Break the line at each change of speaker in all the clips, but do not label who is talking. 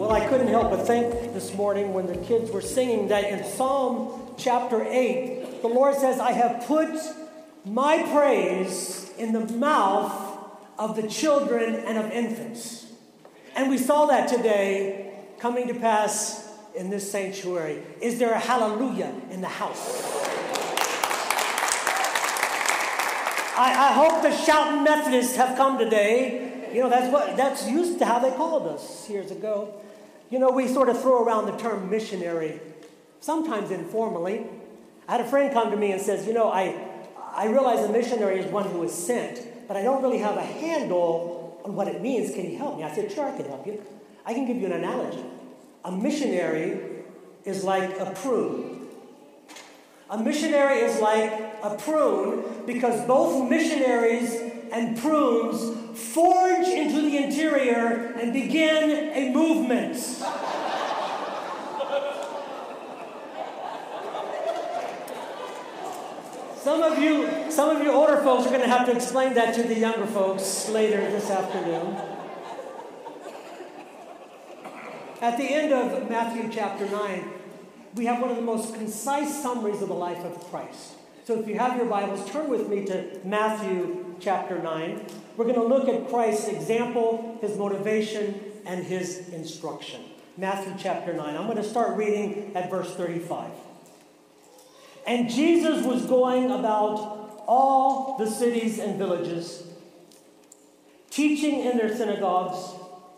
Well, I couldn't help but think this morning when the kids were singing that in Psalm chapter 8, the Lord says, I have put my praise in the mouth of the children and of infants. And we saw that today coming to pass in this sanctuary. Is there a hallelujah in the house? I hope the shouting Methodists have come today. You know, that's used to how they called us years ago. You know, we sort of throw around the term missionary, sometimes informally. I had a friend come to me and says, you know, I realize a missionary is one who is sent, but I don't really have a handle on what it means. Can you help me? I said, sure, I can help you. I can give you an analogy. A missionary is like a prune. A missionary is like a prune because both missionaries and prunes forge into the interior and begin a movement. Some of you older folks are going to have to explain that to the younger folks later this afternoon. At the end of Matthew chapter 9, we have one of the most concise summaries of the life of Christ. So if you have your Bibles, turn with me to Matthew chapter 9. We're going to look at Christ's example, his motivation, and his instruction. Matthew chapter 9. I'm going to start reading at verse 35. And Jesus was going about all the cities and villages, teaching in their synagogues,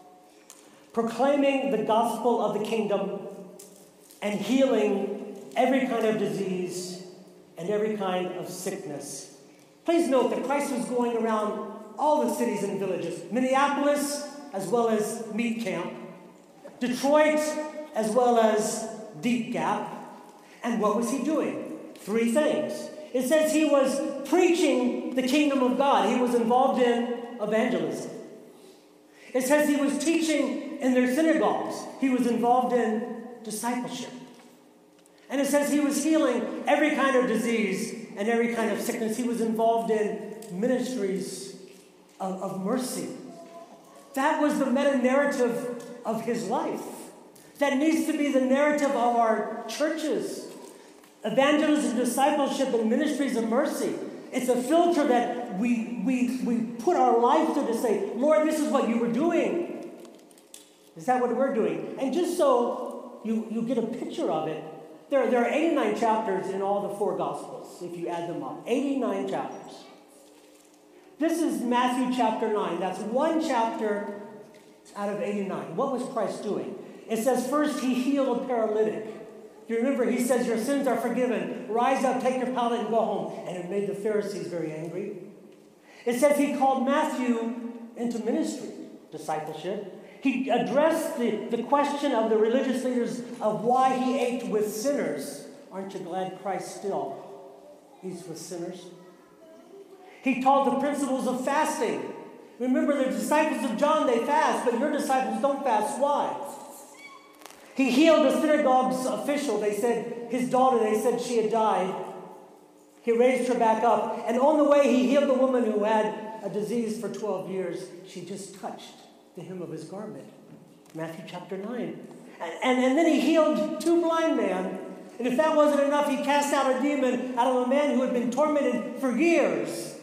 proclaiming the gospel of the kingdom, and healing every kind of disease and every kind of sickness. Please note that Christ was going around all the cities and villages. Minneapolis, as well as Meat Camp. Detroit, as well as Deep Gap. And what was he doing? 3 things. It says he was preaching the kingdom of God. He was involved in evangelism. It says he was teaching in their synagogues. He was involved in discipleship. And it says he was healing every kind of disease and every kind of sickness. He was involved in ministries of mercy. That was the meta-narrative of his life. That needs to be the narrative of our churches. Evangelism, discipleship, and ministries of mercy. It's a filter that we put our life through to say, Lord, this is what you were doing. Is that what we're doing? And just so you get a picture of it, there are 89 chapters in all the 4 Gospels, if you add them up. 89 chapters. This is Matthew chapter 9. That's 1 chapter out of 89. What was Christ doing? It says first he healed a paralytic. You remember he says your sins are forgiven. Rise up, take your pallet and go home. And it made the Pharisees very angry. It says he called Matthew into ministry, discipleship. He addressed the question of the religious leaders of why he ate with sinners. Aren't you glad Christ still eats with sinners? He taught the principles of fasting. Remember, the disciples of John, they fast, but your disciples don't fast. Why? He healed the synagogue's official. They said, his daughter, they said she had died. He raised her back up. And on the way, he healed the woman who had a disease for 12 years. She just touched the hem of his garment. Matthew chapter 9. And then he healed 2 blind men. And if that wasn't enough, he cast out a demon out of a man who had been tormented for years.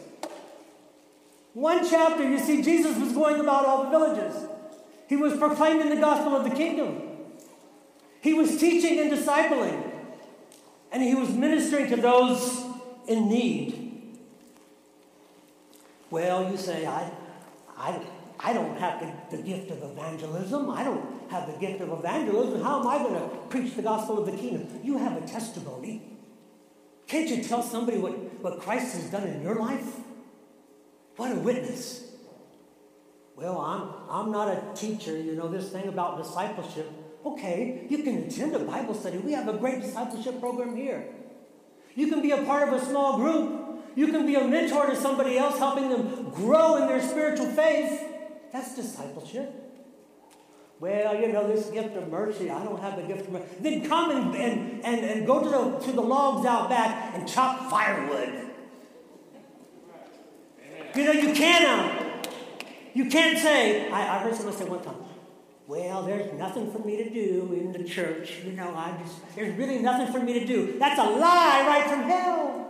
1 chapter, you see, Jesus was going about all the villages. He was proclaiming the gospel of the kingdom. He was teaching and discipling. And he was ministering to those in need. Well, you say, I don't have the gift of evangelism. I don't have the gift of evangelism. How am I going to preach the gospel of the kingdom? You have a testimony. Can't you tell somebody what Christ has done in your life? What a witness. Well, I'm not a teacher. You know, this thing about discipleship. Okay, you can attend a Bible study. We have a great discipleship program here. You can be a part of a small group. You can be a mentor to somebody else, helping them grow in their spiritual faith. That's discipleship. Well, you know, this gift of mercy, I don't have the gift of mercy. Then come and go to the logs out back and chop firewood. You know, you can't say, I heard someone say one time, Well, there's nothing for me to do in the church. There's really nothing for me to do. That's a lie right from hell.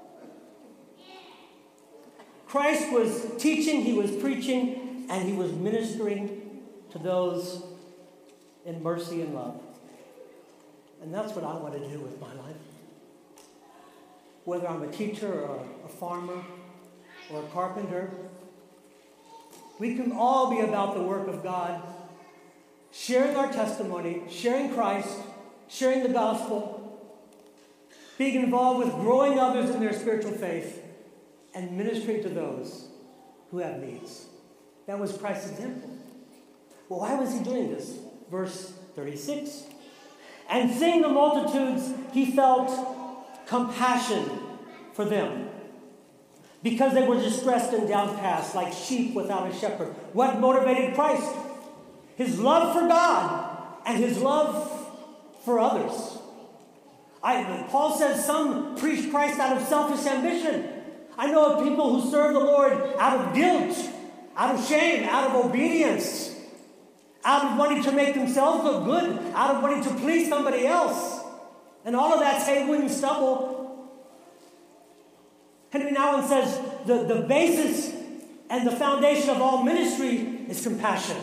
Christ was teaching, he was preaching, and he was ministering to those in mercy and love. And that's what I want to do with my life. Whether I'm a teacher or a farmer or a carpenter, we can all be about the work of God, sharing our testimony, sharing Christ, sharing the gospel, being involved with growing others in their spiritual faith, and ministering to those who have needs. That was Christ's example. Well, why was he doing this? Verse 36. And seeing the multitudes, he felt compassion for them, because they were distressed and downcast, like sheep without a shepherd. What motivated Christ? His love for God and his love for others. Paul says some preach Christ out of selfish ambition. I know of people who serve the Lord out of guilt, out of shame, out of obedience, out of wanting to make themselves look good, out of wanting to please somebody else. And all of that's hay, wind, and stubble. Henry Nouwen says the basis and the foundation of all ministry is compassion.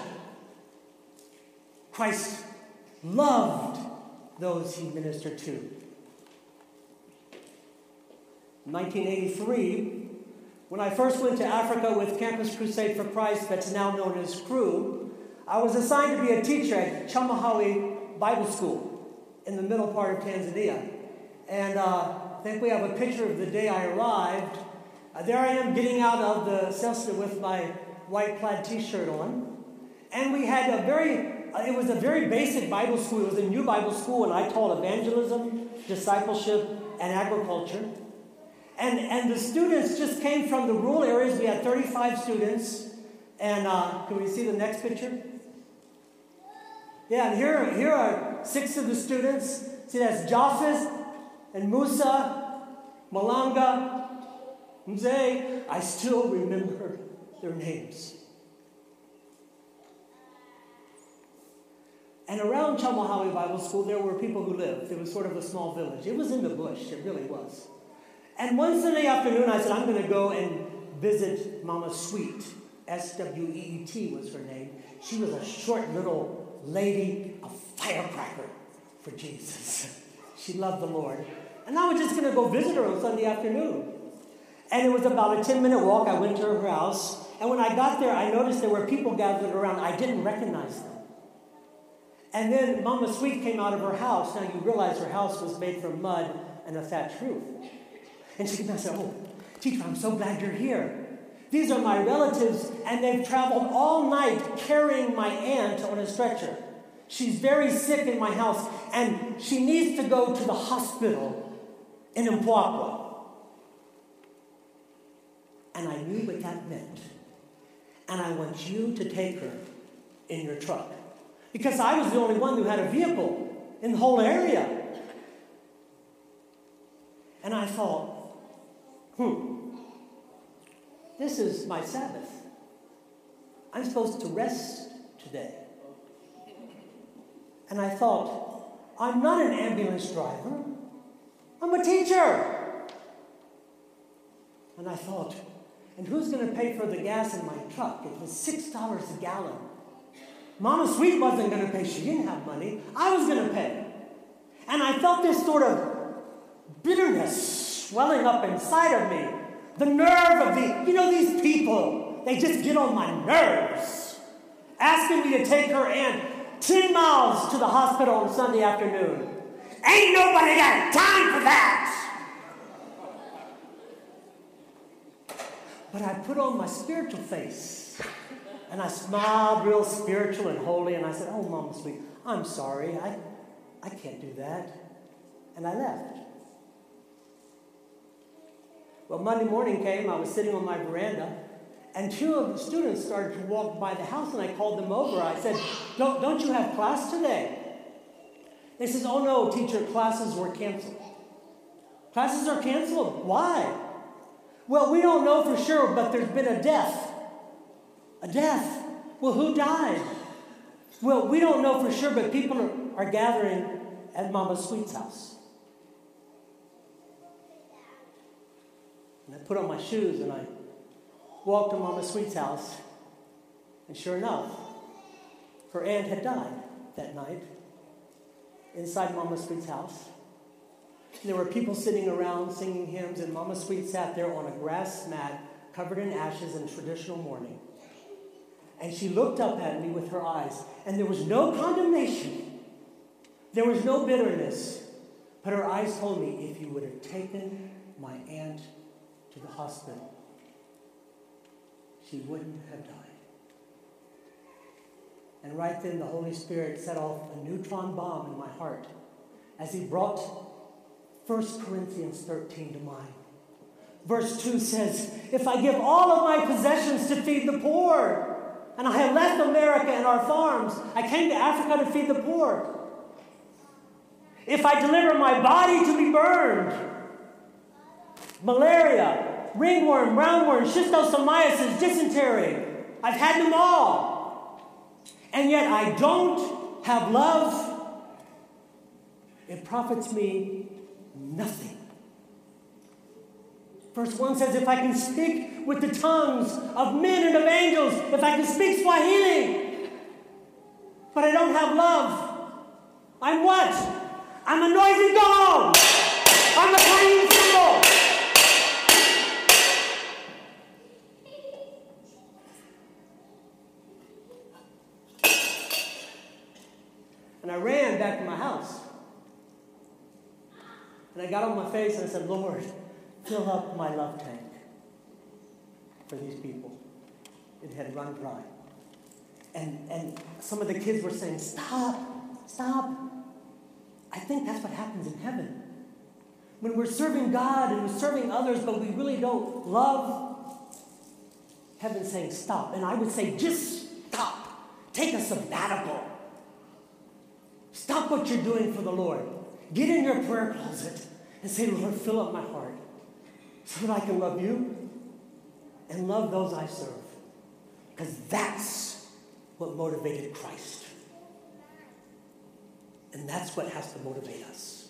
Christ loved those he ministered to. In 1983, when I first went to Africa with Campus Crusade for Christ, that's now known as Cru, I was assigned to be a teacher at Chamahawi Bible School in the middle part of Tanzania. And I think we have a picture of the day I arrived. There I am getting out of the Cessna with my white plaid t-shirt on. And we had it was a very basic Bible school. It was a new Bible school, and I taught evangelism, discipleship, and agriculture. And the students just came from the rural areas. We had 35 students. And can we see the next picture? Yeah, and here are 6 of the students. See, that's Japheth and Musa, Malanga, Mzee. I still remember their names. And around Chamahawi Bible School, there were people who lived. It was sort of a small village. It was in the bush. It really was. And one Sunday afternoon, I said, I'm going to go and visit Mama Sweet. S-W-E-E-T was her name. She was a short little lady, a firecracker for Jesus. She loved the Lord. And I was just going to go visit her on Sunday afternoon. And it was about a 10-minute walk. I went to her house. And when I got there, I noticed there were people gathered around. I didn't recognize them. And then Mama Sweet came out of her house. Now, you realize her house was made from mud and a thatched roof. And she came out and said, oh, teacher, I'm so glad you're here. These are my relatives, and they've traveled all night carrying my aunt on a stretcher. She's very sick in my house, and she needs to go to the hospital in Mpwapwa. And I knew what that meant. And I want you to take her in your truck. Because I was the only one who had a vehicle in the whole area. And I thought, this is my Sabbath. I'm supposed to rest today. And I thought, I'm not an ambulance driver. I'm a teacher. And I thought, and who's going to pay for the gas in my truck? It was $6 a gallon. Mama Sweet wasn't going to pay. She didn't have money. I was going to pay. And I felt this sort of bitterness swelling up inside of me. The nerve of these people, they just get on my nerves. Asking me to take her aunt 10 miles to the hospital on Sunday afternoon. Ain't nobody got time for that. But I put on my spiritual face. And I smiled real spiritual and holy. And I said, oh, Mama Sweet, I'm sorry. I can't do that. And I left. Well, Monday morning came, I was sitting on my veranda, and 2 of the students started to walk by the house, and I called them over. I said, don't you have class today? They said, oh no, teacher, classes were canceled. Classes are canceled? Why? Well, we don't know for sure, but there's been a death. A death. Well, who died? Well, we don't know for sure, but people are gathering at Mama Sweet's house. And I put on my shoes and I walked to Mama Sweet's house. And sure enough, her aunt had died that night inside Mama Sweet's house. And there were people sitting around singing hymns, and Mama Sweet sat there on a grass mat covered in ashes in traditional mourning. And she looked up at me with her eyes, and there was no condemnation. There was no bitterness. But her eyes told me, if you would have taken my aunt to the hospital, she wouldn't have died. And right then the Holy Spirit set off a neutron bomb in my heart as he brought 1 Corinthians 13 to mind. Verse 2 says, if I give all of my possessions to feed the poor, and I have left America and our farms, I came to Africa to feed the poor. If I deliver my body to be burned, malaria, ringworm, roundworm, schistosomiasis, dysentery, I've had them all. And yet I don't have love, it profits me nothing. Verse 1 says, if I can speak with the tongues of men and of angels, if I can speak Swahili, but I don't have love, I'm what? I'm a noisy gong. I'm a clanging cymbal. And I ran back to my house. And I got on my face and I said, Lord, fill up my love tank for these people. It had run dry. And some of the kids were saying, stop. I think that's what happens in heaven. When we're serving God and we're serving others, but we really don't love, heaven's saying stop. And I would say, just stop. Take a sabbatical. Stop what you're doing for the Lord. Get in your prayer closet and say, Lord, fill up my heart so that I can love you and love those I serve. Because that's what motivated Christ. And that's what has to motivate us.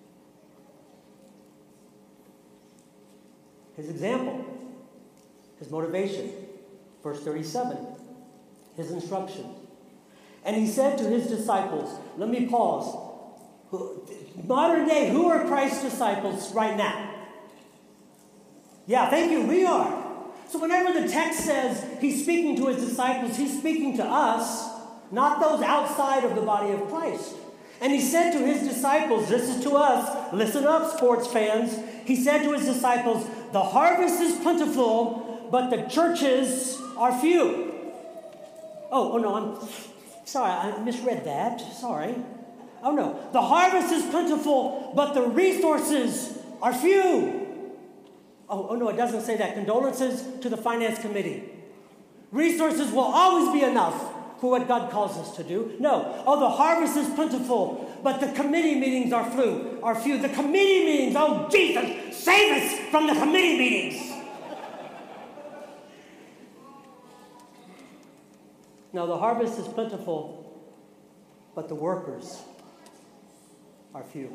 His example, his motivation, verse 37, his instruction. And he said to his disciples, let me pause. Modern day, who are Christ's disciples right now? Yeah, thank you, we are. So whenever the text says he's speaking to his disciples, he's speaking to us, not those outside of the body of Christ. And he said to his disciples, this is to us, listen up, sports fans. He said to his disciples, the harvest is plentiful, but the churches are few. Oh no, I'm sorry, I misread that. Sorry. Oh no, the harvest is plentiful, but the resources are few. Oh no, it doesn't say that. Condolences to the finance committee. Resources will always be enough for what God calls us to do. No. Oh, the harvest is plentiful, but the committee meetings are few. The committee meetings, oh Jesus, save us from the committee meetings. No, the harvest is plentiful, but the workers are few.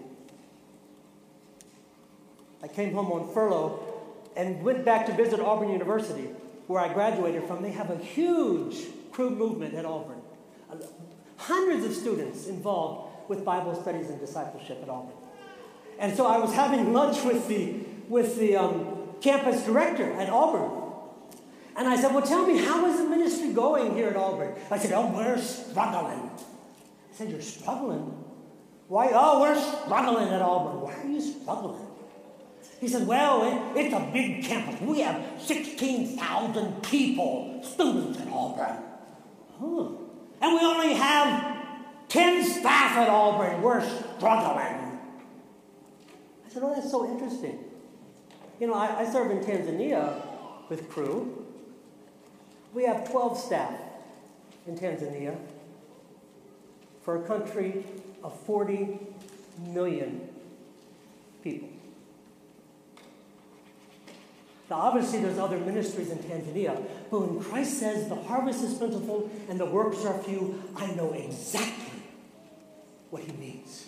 I came home on furlough and went back to visit Auburn University, where I graduated from. They have a huge Cru movement at Auburn. Hundreds of students involved with Bible studies and discipleship at Auburn. And so I was having lunch with the campus director at Auburn. And I said, well, tell me, how is the ministry going here at Auburn? I said, oh, we're struggling. I said, you're struggling? Why? Oh, we're struggling at Auburn. Why are you struggling? He said, well, it's a big campus. We have 16,000 people, students at Auburn. Huh. And we only have 10 staff at Auburn. We're struggling. I said, oh, that's so interesting. You know, I serve in Tanzania with Cru. We have 12 staff in Tanzania for a country of 40 million people. Now, obviously, there's other ministries in Tanzania, but when Christ says the harvest is plentiful and the workers are few, I know exactly what he means.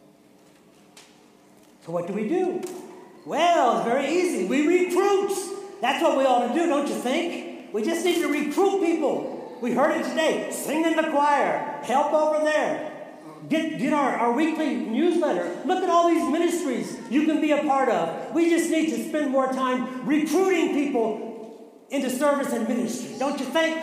So what do? Well, it's very easy. We recruit. That's what we ought to do, don't you think? We just need to recruit people. We heard it today. Sing in the choir. Help over there. Get our weekly newsletter. Look at all these ministries you can be a part of. We just need to spend more time recruiting people into service and ministry. Don't you think?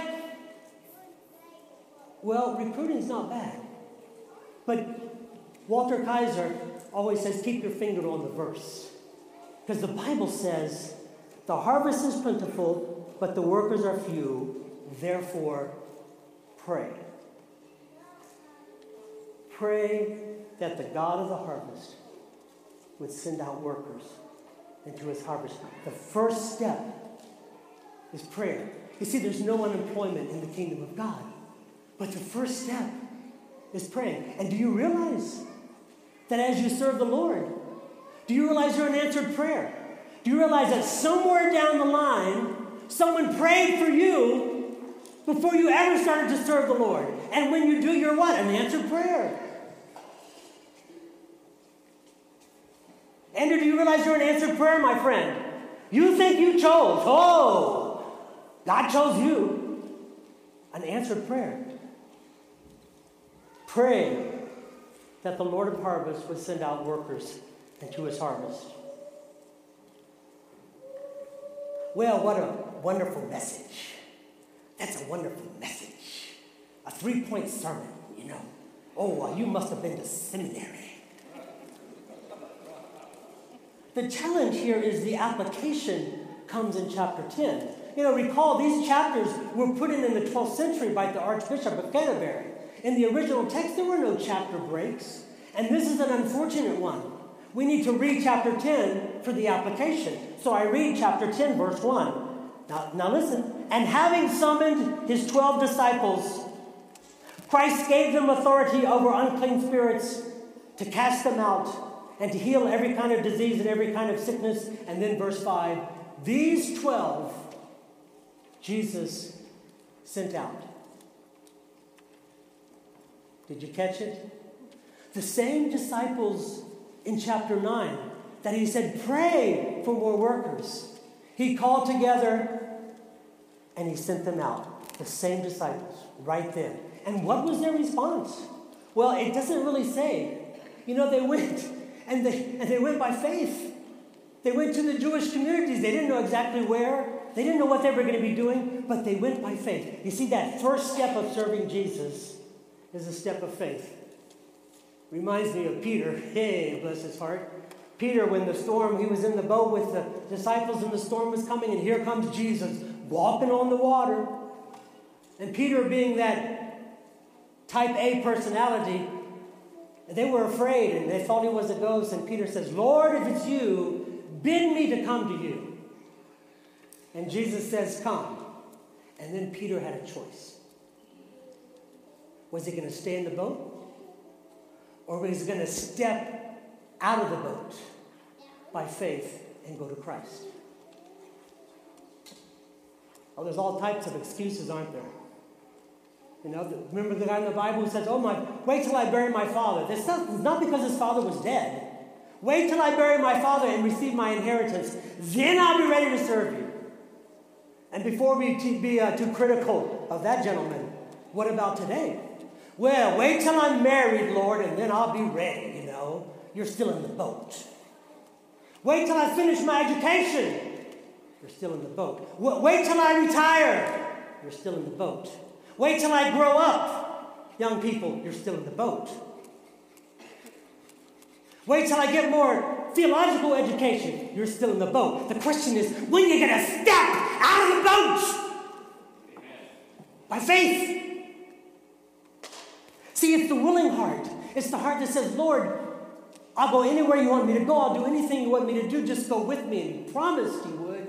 Well, recruiting's not bad. But Walter Kaiser always says, keep your finger on the verse. Because the Bible says, the harvest is plentiful, but the workers are few. Therefore, pray. Pray that the God of the harvest would send out workers into his harvest. The first step is prayer. You see, there's no unemployment in the kingdom of God. But the first step is praying. And do you realize that as you serve the Lord, do you realize you're an answered prayer? Do you realize that somewhere down the line, someone prayed for you before you ever started to serve the Lord? And when you do, you're what? An answered prayer. Andrew, do you realize you're an answered prayer, my friend? You think you chose. Oh, God chose you. An answered prayer. Pray that the Lord of harvest would send out workers into his harvest. Well, what a wonderful message. That's a wonderful message. A 3-point sermon, you know. Oh, well, you must have been to seminary. The challenge here is the application comes in chapter 10. You know, recall these chapters were put in the 12th century by the Archbishop of Canterbury. In the original text, there were no chapter breaks. And this is an unfortunate one. We need to read chapter 10 for the application. So I read chapter 10, verse 1. Now listen. And having summoned his 12 disciples, Christ gave them authority over unclean spirits to cast them out and to heal every kind of disease and every kind of sickness. And then verse 5, these 12 Jesus sent out. Did you catch it? The same disciples in chapter 9 that he said, pray for more workers. He called together and he sent them out. The same disciples right then. And what was their response? Well, it doesn't really say. You know, they went and they went by faith. They went to the Jewish communities. They didn't know exactly where. They didn't know what they were going to be doing, but they went by faith. You see, that first step of serving Jesus is a step of faith. Reminds me of Peter. Hey, bless his heart. Peter, when the storm, he was in the boat with the disciples and the storm was coming, and here comes Jesus walking on the water. And Peter, being that type A personality, they were afraid and they thought he was a ghost. And Peter says, Lord, if it's you, bid me to come to you. And Jesus says, come. And then Peter had a choice. Was he going to stay in the boat? Or was he going to step out of the boat by faith and go to Christ? Oh, there's all types of excuses, aren't there? You know, remember the guy in the Bible who says, wait till I bury my father. It's not because his father was dead. Wait till I bury my father and receive my inheritance. Then I'll be ready to serve you. And before we be too critical of that gentleman, what about today? Well, wait till I'm married, Lord, and then I'll be ready, you know. You're still in the boat. Wait till I finish my education. You're still in the boat. Wait till I retire. You're still in the boat. Wait till I grow up. Young people, you're still in the boat. Wait till I get more theological education. You're still in the boat. The question is, when are you going to step out of the boat? Amen. By faith. See, it's the willing heart. It's the heart that says, Lord, I'll go anywhere you want me to go. I'll do anything you want me to do. Just go with me. And he promised he would.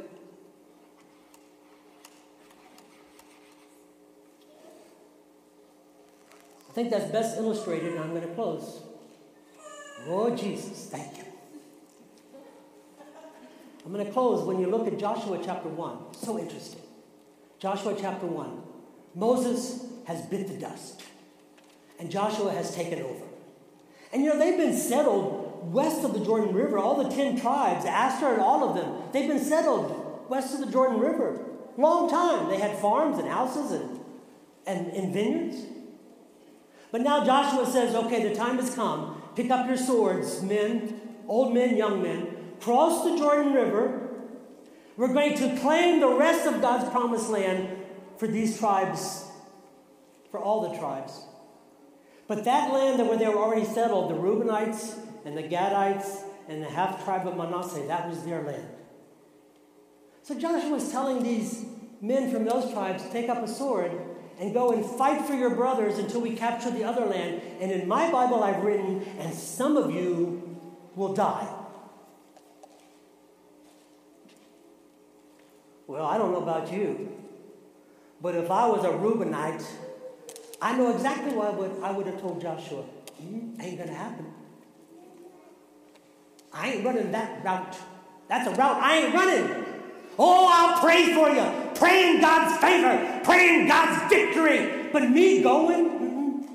I think that's best illustrated, and I'm going to close. Oh, Jesus, thank you. I'm going to close when you look at Joshua chapter 1. So interesting. Joshua chapter 1. Moses has bit the dust. And Joshua has taken over. And they've been settled west of the Jordan River. All the 10 tribes, Asher and all of them, they've been settled west of the Jordan River. Long time. They had farms and houses and vineyards. But now Joshua says, okay, the time has come. Pick up your swords, men, old men, young men. Cross the Jordan River. We're going to claim the rest of God's promised land for these tribes, for all the tribes. But that land where they were already settled, the Reubenites and the Gadites and the half-tribe of Manasseh, that was their land. So Joshua was telling these men from those tribes, take up a sword and go and fight for your brothers until we capture the other land. And in my Bible I've written, and some of you will die. Well, I don't know about you, but if I was a Reubenite, I know exactly what I would have told Joshua. Ain't going to happen. I ain't running that route. That's a route I ain't running. Oh, I'll pray for you. Pray in God's favor. Pray in God's victory. But me going?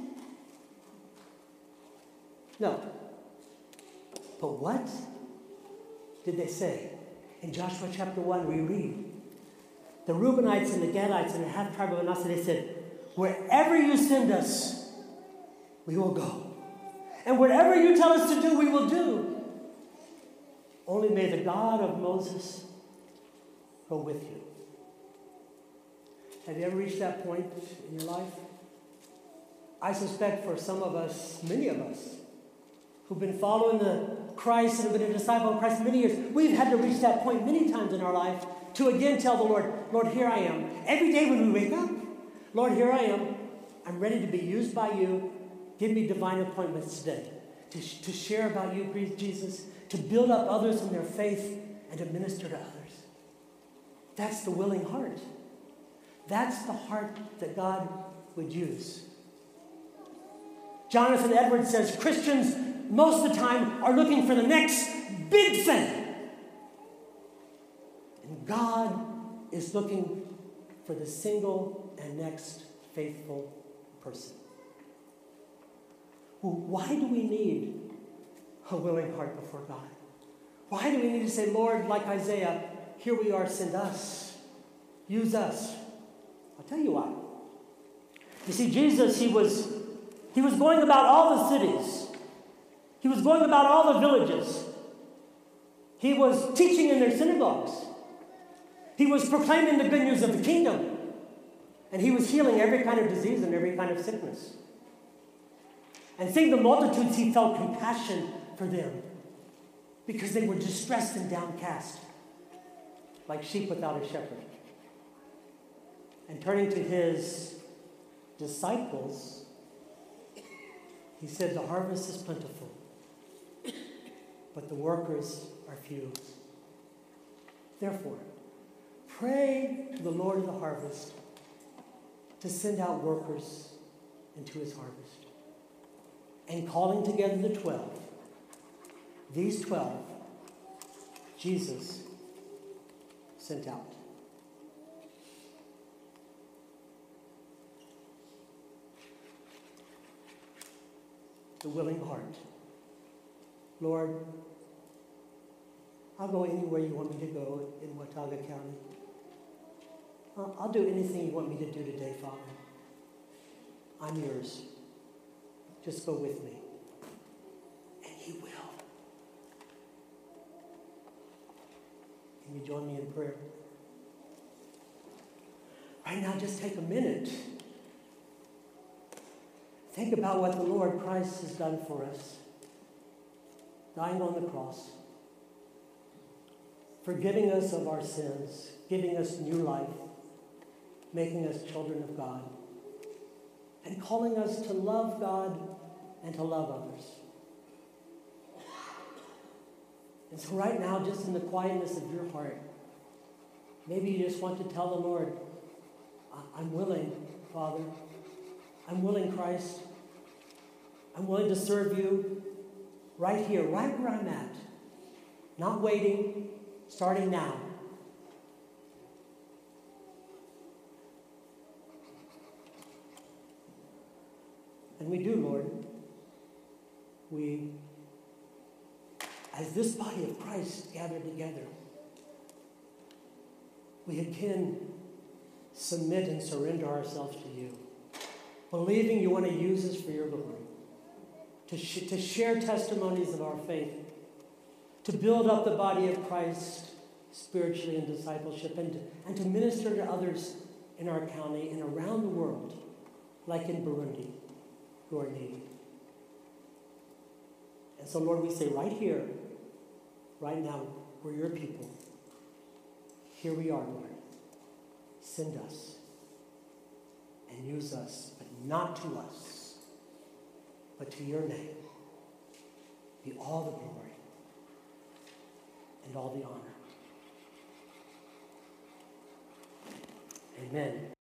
No. But what did they say? In Joshua chapter 1, we read, the Reubenites and the Gadites and the half-tribe of Manasseh, they said, wherever you send us, we will go. And whatever you tell us to do, we will do. Only may the God of Moses go with you. Have you ever reached that point in your life? I suspect for some of us, many of us, who've been following the Christ and have been a disciple of Christ many years, we've had to reach that point many times in our life to again tell the Lord, Lord, here I am. Every day when we wake up, Lord, here I am. I'm ready to be used by you. Give me divine appointments today to share about you, Jesus, to build up others in their faith and to minister to others. That's the willing heart. That's the heart that God would use. Jonathan Edwards says Christians most of the time are looking for the next big thing. And God is looking for the single and next faithful person. Well, why do we need a willing heart before God? Why do we need to say, Lord, like Isaiah, here we are, send us. Use us. I'll tell you why. You see, Jesus, he was going about all the cities. He was going about all the villages. He was teaching in their synagogues. He was proclaiming the good news of the kingdom. And he was healing every kind of disease and every kind of sickness. And seeing the multitudes, he felt compassion for them because they were distressed and downcast, like sheep without a shepherd. And turning to his disciples, he said, the harvest is plentiful, but the workers are few. Therefore, pray to the Lord of the harvest to send out workers into his harvest. And calling together the 12, these 12, Jesus sent out. The willing heart. Lord, I'll go anywhere you want me to go in Watauga County. I'll do anything you want me to do today, Father. I'm yours. Just go with me. And he will. Can you join me in prayer? Right now, just take a minute. Think about what the Lord Christ has done for us. Dying on the cross. Forgiving us of our sins. Giving us new life. Making us children of God. And calling us to love God and to love others. And so right now, just in the quietness of your heart, maybe you just want to tell the Lord, I'm willing, Father. I'm willing, Christ. I'm willing to serve you right here, right where I'm at. Not waiting, starting now. And we do, Lord. We, as this body of Christ gathered together, we again submit and surrender ourselves to you, believing you want to use us for your glory, to share testimonies of our faith, to build up the body of Christ spiritually in discipleship, and to minister to others in our county and around the world, like in Burundi, who are needy. And so, Lord, we say right here, right now, we're your people. Here we are, Lord. Send us and use us, but not to us, but to your name. Be all the glory and all the honor. Amen.